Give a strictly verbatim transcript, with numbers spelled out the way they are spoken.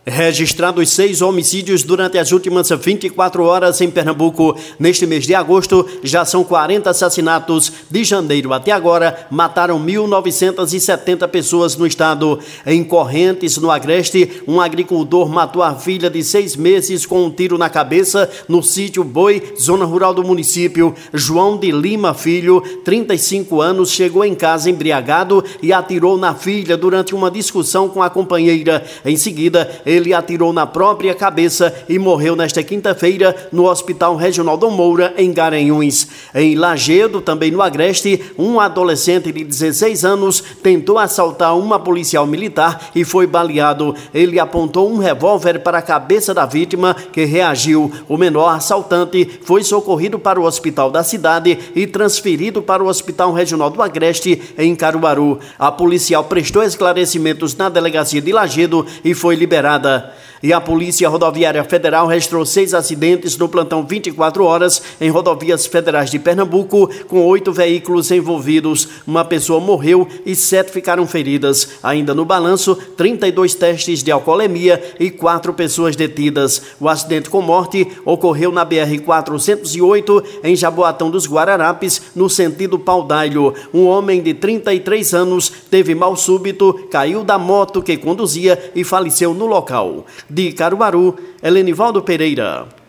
Registrados seis homicídios durante as últimas vinte e quatro horas em Pernambuco. Neste mês de agosto, já são quarenta assassinatos. De janeiro até agora, mataram mil novecentas e setenta pessoas no estado. Em Correntes, no Agreste, um agricultor matou a filha de seis meses com um tiro na cabeça no sítio Boi, zona rural do município. João de Lima Filho, trinta e cinco anos, chegou em casa embriagado e atirou na filha durante uma discussão com a companheira. Em seguida, ele atirou na própria cabeça e morreu nesta quinta-feira no Hospital Regional Dom Moura, em Garanhuns. Em Lajedo, também no Agreste, um adolescente de dezesseis anos tentou assaltar uma policial militar e foi baleado. Ele apontou um revólver para a cabeça da vítima, que reagiu. O menor assaltante foi socorrido para o hospital da cidade e transferido para o Hospital Regional do Agreste, em Caruaru. A policial prestou esclarecimentos na delegacia de Lajedo e foi liberada. E a Polícia Rodoviária Federal registrou seis acidentes no plantão vinte e quatro horas em rodovias federais de Pernambuco, com oito veículos envolvidos. Uma pessoa morreu e sete ficaram feridas. Ainda no balanço, trinta e dois testes de alcoolemia e quatro pessoas detidas. O acidente com morte ocorreu na B R quatrocentos e oito, em Jaboatão dos Guararapes, no sentido Paudalho. Um homem de trinta e três anos teve mal súbito, caiu da moto que conduzia e faleceu no local. De Caruaru, Helenivaldo Pereira.